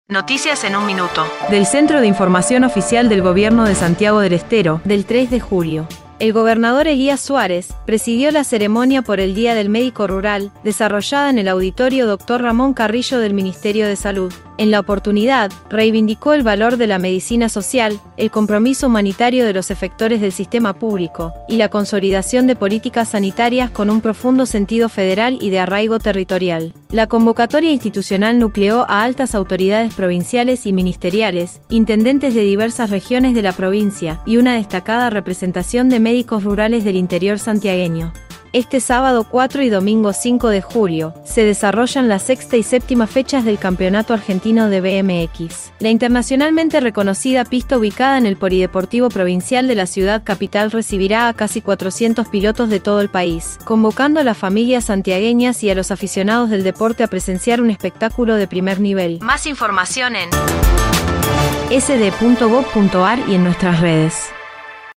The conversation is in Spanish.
Noticias en un minuto. Del Centro de Información Oficial del Gobierno de Santiago del Estero, del 3 de julio. El gobernador Elías Suárez presidió la ceremonia por el Día del Médico Rural, desarrollada en el auditorio Dr. Ramón Carrillo del Ministerio de Salud. En la oportunidad, reivindicó el valor de la medicina social, el compromiso humanitario de los efectores del sistema público, y la consolidación de políticas sanitarias con un profundo sentido federal y de arraigo territorial. La convocatoria institucional nucleó a altas autoridades provinciales y ministeriales, intendentes de diversas regiones de la provincia, y una destacada representación de médicos rurales del interior santiagueño. Este sábado 4 y domingo 5 de julio, se desarrollan las sexta y séptima fechas del Campeonato Argentino de BMX. La internacionalmente reconocida pista ubicada en el Polideportivo Provincial de la ciudad capital recibirá a casi 400 pilotos de todo el país, convocando a las familias santiagueñas y a los aficionados del deporte a presenciar un espectáculo de primer nivel. Más información en sd.gov.ar y en nuestras redes.